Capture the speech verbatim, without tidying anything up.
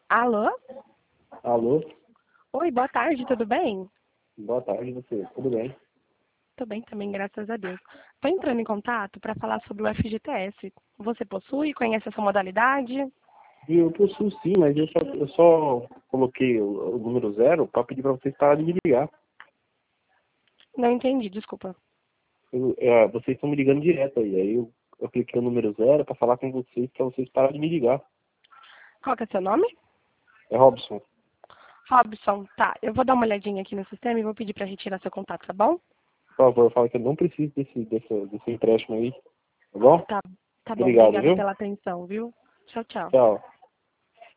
Alô? Alô? Oi, boa tarde, tudo bem? Boa tarde, você. Tudo bem? Tô bem também, graças a Deus. Tô entrando em contato para falar sobre o F G T S. Você possui, conhece essa modalidade? E eu possuo sim, mas eu só, eu só coloquei o, o número zero para pedir para vocês pararem de me ligar. Não entendi, desculpa. Eu- é, vocês estão me ligando direto aí. Aí eu, eu cliquei no número zero para falar com vocês, para vocês pararem de me ligar. Qual que é seu nome? É Robson. Robson, tá. Eu vou dar uma olhadinha aqui no sistema e vou pedir para retirar seu contato, tá bom? Por favor, fala que eu não preciso desse, desse, desse empréstimo aí. Tá bom? Tá, tá bom, Obrigado, obrigada viu? pela atenção, viu? Tchau, tchau. Tchau.